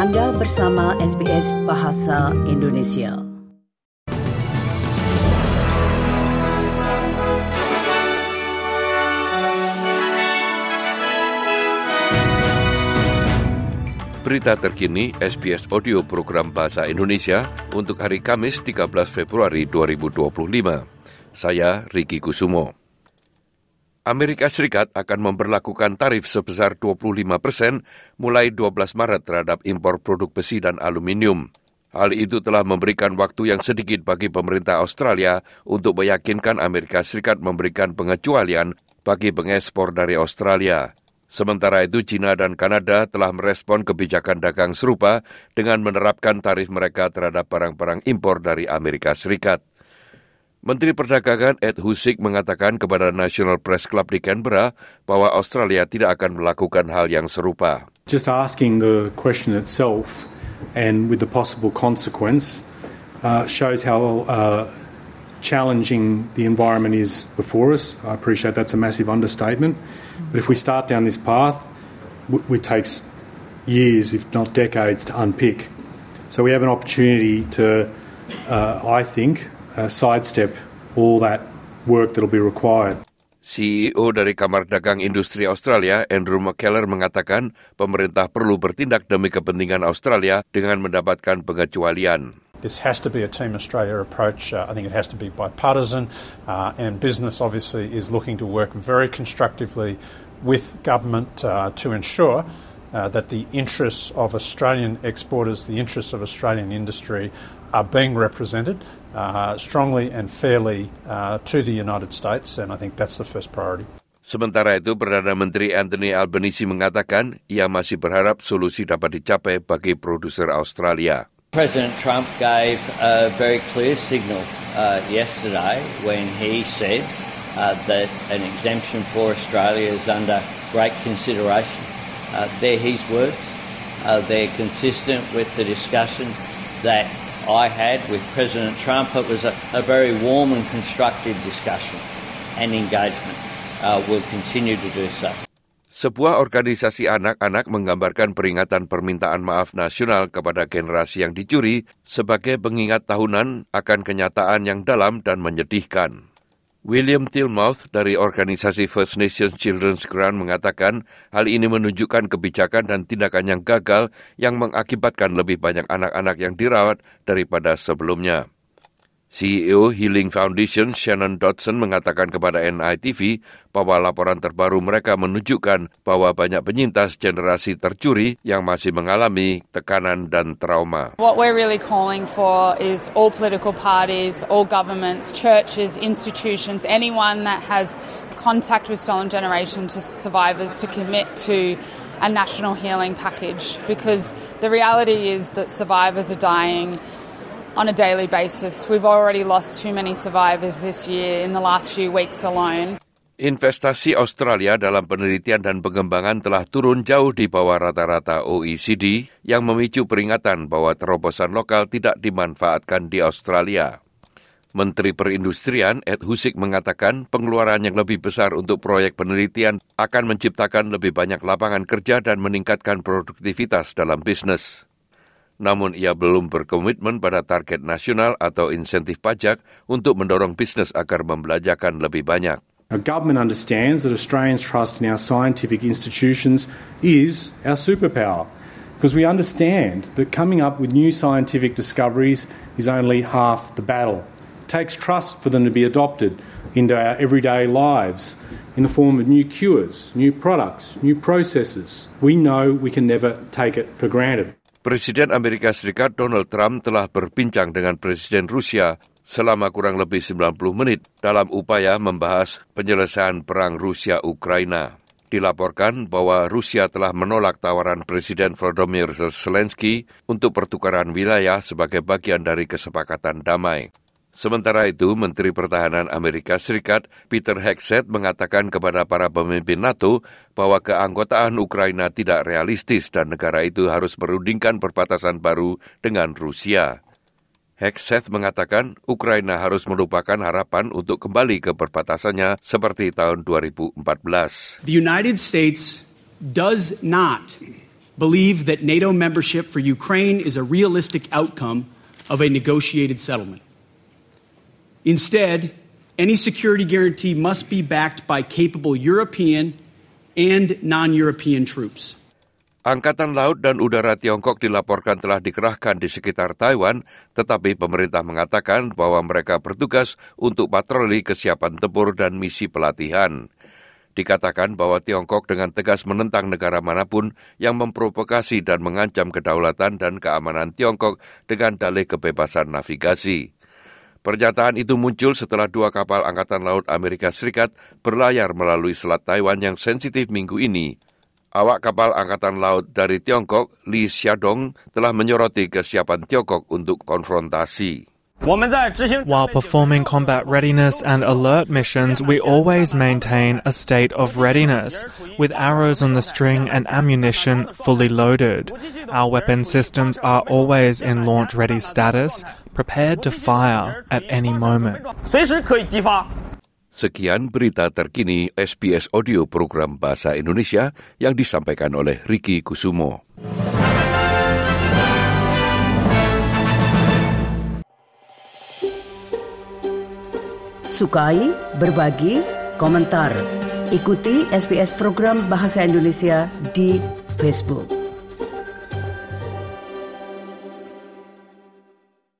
Anda bersama SBS Bahasa Indonesia. Berita terkini SBS Audio Program Bahasa Indonesia untuk hari Kamis 13 Februari 2025. Saya Riki Kusumo. Amerika Serikat akan memberlakukan tarif sebesar 25% mulai 12 Maret terhadap impor produk besi dan aluminium. Hal itu telah memberikan waktu yang sedikit bagi pemerintah Australia untuk meyakinkan Amerika Serikat memberikan pengecualian bagi pengekspor dari Australia. Sementara itu, China dan Kanada telah merespon kebijakan dagang serupa dengan menerapkan tarif mereka terhadap barang-barang impor dari Amerika Serikat. Menteri Perdagangan Ed Husic mengatakan kepada National Press Club di Canberra bahwa Australia tidak akan melakukan hal yang serupa. Just asking the question itself and with the possible consequence shows how challenging the environment is before us. I appreciate that's a massive understatement. But if we start down this path, it takes years, if not decades, to unpick. So we have an opportunity to, I think, sidestep all that work that will be required. CEO dari Kamar Dagang Industri Australia, Andrew McKellar, mengatakan pemerintah perlu bertindak demi kepentingan Australia dengan mendapatkan pengecualian. This has to be a Team Australia approach. I think it has to be bipartisan, and business obviously is looking to work very constructively with government to ensure that the interests of Australian exporters, the interests of Australian industry are being represented strongly and fairly to the United States, and I think that's the first priority. Sementara itu, Perdana Menteri Anthony Albanese mengatakan ia masih berharap solusi dapat dicapai bagi produser Australia. President Trump gave a very clear signal yesterday when he said that an exemption for Australia is under great consideration. They're his words. They're consistent with the discussion that I had with President Trump. It was a very warm and constructive discussion and engagement. We'll continue to do so. Sebuah organisasi anak-anak menggambarkan peringatan permintaan maaf nasional kepada generasi yang dicuri sebagai pengingat tahunan akan kenyataan yang dalam dan menyedihkan. William Tilmouth dari organisasi First Nations Children's Grant mengatakan hal ini menunjukkan kebijakan dan tindakan yang gagal yang mengakibatkan lebih banyak anak-anak yang dirawat daripada sebelumnya. CEO Healing Foundation Shannon Dodson mengatakan kepada NITV bahwa laporan terbaru mereka menunjukkan bahwa banyak penyintas generasi tercuri yang masih mengalami tekanan dan trauma. What we're really calling for is all political parties, all governments, churches, institutions, anyone that has contact with stolen generation to survivors to commit to a national healing package, because the reality is that survivors are dying on a daily basis. We've already lost too many survivors this year in the last few weeks alone. Investasi Australia dalam penelitian dan pengembangan telah turun jauh di bawah rata-rata OECD yang memicu peringatan bahwa terobosan lokal tidak dimanfaatkan di Australia. Menteri Perindustrian Ed Husic mengatakan pengeluaran yang lebih besar untuk proyek penelitian akan menciptakan lebih banyak lapangan kerja dan meningkatkan produktivitas dalam bisnis. Namun ia belum berkomitmen pada target nasional atau insentif pajak untuk mendorong bisnis agar membelajarkan lebih banyak. Our government understands that Australians' trust in our scientific institutions is our superpower, because we understand that coming up with new scientific discoveries is only half the battle. It takes trust for them to be adopted into our everyday lives in the form of new cures, new products, new processes. We know we can never take it for granted. Presiden Amerika Serikat Donald Trump telah berbincang dengan Presiden Rusia selama kurang lebih 90 menit dalam upaya membahas penyelesaian perang Rusia-Ukraina. Dilaporkan bahwa Rusia telah menolak tawaran Presiden Volodymyr Zelensky untuk pertukaran wilayah sebagai bagian dari kesepakatan damai. Sementara itu, Menteri Pertahanan Amerika Serikat Peter Hegseth mengatakan kepada para pemimpin NATO bahwa keanggotaan Ukraina tidak realistis dan negara itu harus merundingkan perbatasan baru dengan Rusia. Hegseth mengatakan Ukraina harus melupakan harapan untuk kembali ke perbatasannya seperti tahun 2014. The United States does not believe that NATO membership for Ukraine is a realistic outcome of a negotiated settlement. Instead, any security guarantee must be backed by capable European and non-European troops. Angkatan Laut dan Udara Tiongkok dilaporkan telah dikerahkan di sekitar Taiwan, tetapi pemerintah mengatakan bahwa mereka bertugas untuk patroli kesiapan tempur dan misi pelatihan. Dikatakan bahwa Tiongkok dengan tegas menentang negara manapun yang memprovokasi dan mengancam kedaulatan dan keamanan Tiongkok dengan dalih kebebasan navigasi. Pernyataan itu muncul setelah 2 kapal Angkatan Laut Amerika Serikat berlayar melalui Selat Taiwan yang sensitif minggu ini. Awak kapal Angkatan Laut dari Tiongkok, Li Xiaodong, telah menyoroti kesiapan Tiongkok untuk konfrontasi. While performing combat readiness and alert missions, we always maintain a state of readiness, with arrows on the string and ammunition fully loaded. Our weapon systems are always in launch-ready status, prepared to fire at any moment. Sekian berita terkini SBS Audio Program Bahasa Indonesia yang disampaikan oleh Ricky Kusumo. Sukai, berbagi, komentar. Ikuti SBS Program Bahasa Indonesia di Facebook.